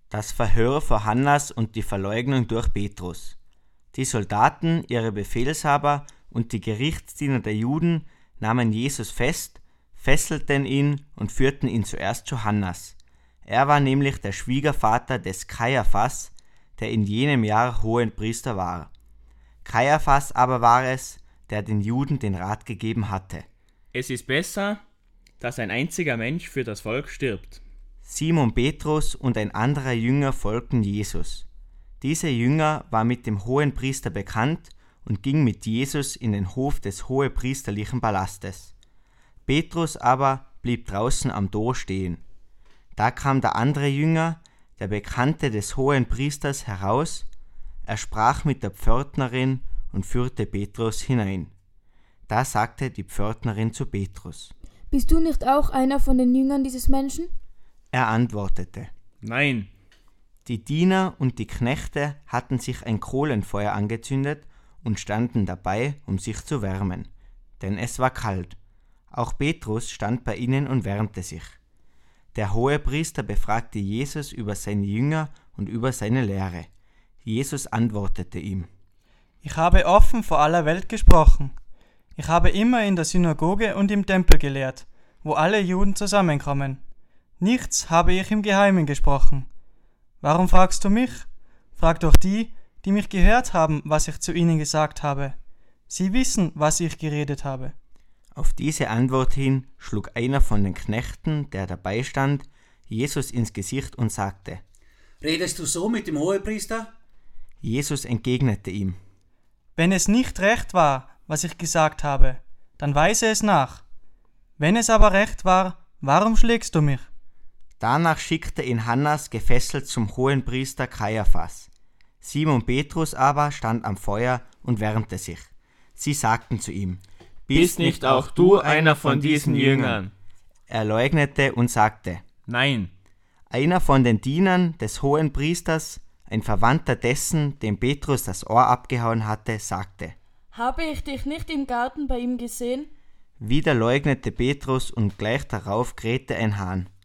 Das Verhör vor Hannas und die Verleugnung durch Petrus. Die Soldaten, ihre Befehlshaber und die Gerichtsdiener der Juden nahmen Jesus fest, fesselten ihn und führten ihn zuerst zu Hannas. Er war nämlich der Schwiegervater des Kajaphas, der in jenem Jahr Hohenpriester war. Kajaphas aber war es, der den Juden den Rat gegeben hatte. Es ist besser, dass ein einziger Mensch für das Volk stirbt. Simon Petrus und ein anderer Jünger folgten Jesus. Dieser Jünger war mit dem Hohenpriester bekannt und ging mit Jesus in den Hof des hohepriesterlichen Palastes. Petrus aber blieb draußen am Tor stehen. Da kam der andere Jünger, der Bekannte des Hohenpriesters, heraus. Er sprach mit der Pförtnerin und führte Petrus hinein. Da sagte die Pförtnerin zu Petrus: Bist du nicht auch einer von den Jüngern dieses Menschen? Er antwortete: Nein. Die Diener und die Knechte hatten sich ein Kohlenfeuer angezündet und standen dabei, um sich zu wärmen, denn es war kalt. Auch Petrus stand bei ihnen und wärmte sich. Der Hohepriester befragte Jesus über seine Jünger und über seine Lehre. Jesus antwortete ihm: Ich habe offen vor aller Welt gesprochen. Ich habe immer in der Synagoge und im Tempel gelehrt, wo alle Juden zusammenkommen. Nichts habe ich im Geheimen gesprochen. Warum fragst du mich? Frag doch die, die mich gehört haben, was ich zu ihnen gesagt habe. Sie wissen, was ich geredet habe. Auf diese Antwort hin schlug einer von den Knechten, der dabei stand, Jesus ins Gesicht und sagte: Redest du so mit dem Hohepriester? Jesus entgegnete ihm: Wenn es nicht recht war, was ich gesagt habe, dann weise es nach. Wenn es aber recht war, warum schlägst du mich? Danach schickte ihn Hannas gefesselt zum Hohenpriester Kajaphas. Simon Petrus aber stand am Feuer und wärmte sich. Sie sagten zu ihm: Bist nicht auch du einer von diesen Jüngern? Er leugnete und sagte: Nein. Einer von den Dienern des Hohenpriesters, ein Verwandter dessen, dem Petrus das Ohr abgehauen hatte, sagte: Habe ich dich nicht im Garten bei ihm gesehen? Wieder leugnete Petrus und gleich darauf krähte ein Hahn.